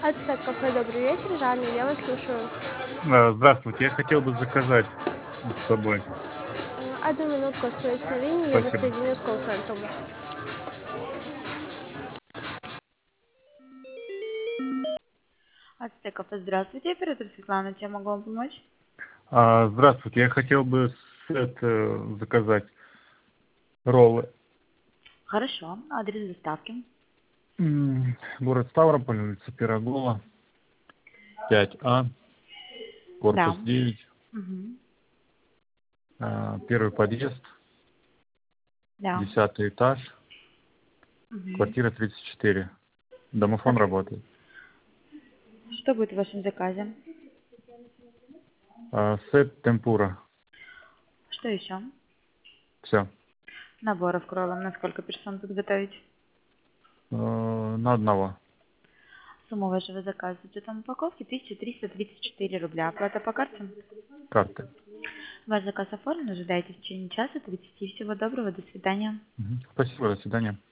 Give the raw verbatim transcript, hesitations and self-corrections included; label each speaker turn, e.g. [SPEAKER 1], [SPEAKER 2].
[SPEAKER 1] Ацтек кафе, добрый вечер, Жанна, я вас слушаю.
[SPEAKER 2] А, Здравствуйте, я хотел бы заказать с собой.
[SPEAKER 1] Э, Одну минутку оставайтесь на линии, я вас
[SPEAKER 2] Спасибо.
[SPEAKER 1] соединю с колл-центром. Ацтеков, здравствуйте, оператор Светлана, чем могу вам помочь?
[SPEAKER 2] А, Здравствуйте, я хотел бы сет э, заказать роллы.
[SPEAKER 1] Хорошо, адрес доставки.
[SPEAKER 2] М, Город Ставрополь, улица Пирогова, пять А,
[SPEAKER 1] Да.
[SPEAKER 2] корпус девять,
[SPEAKER 1] Угу.
[SPEAKER 2] а, первый подъезд,
[SPEAKER 1] Да.
[SPEAKER 2] десятый этаж,
[SPEAKER 1] Угу.
[SPEAKER 2] квартира тридцать четыре. Домофон
[SPEAKER 1] Хорошо.
[SPEAKER 2] работает.
[SPEAKER 1] Что будет в вашем заказе?
[SPEAKER 2] А, Сет темпура.
[SPEAKER 1] Что еще?
[SPEAKER 2] Все.
[SPEAKER 1] Наборов к роллам на сколько персон подготовить?
[SPEAKER 2] На одного.
[SPEAKER 1] Сумма вашего заказа с учетом упаковки тысяча триста тридцать четыре рубля. Оплата по карте?
[SPEAKER 2] Карты.
[SPEAKER 1] Ваш заказ оформлен, ожидайте в течение часа тридцати. Всего доброго, до свидания.
[SPEAKER 2] Мгм. Спасибо, до свидания.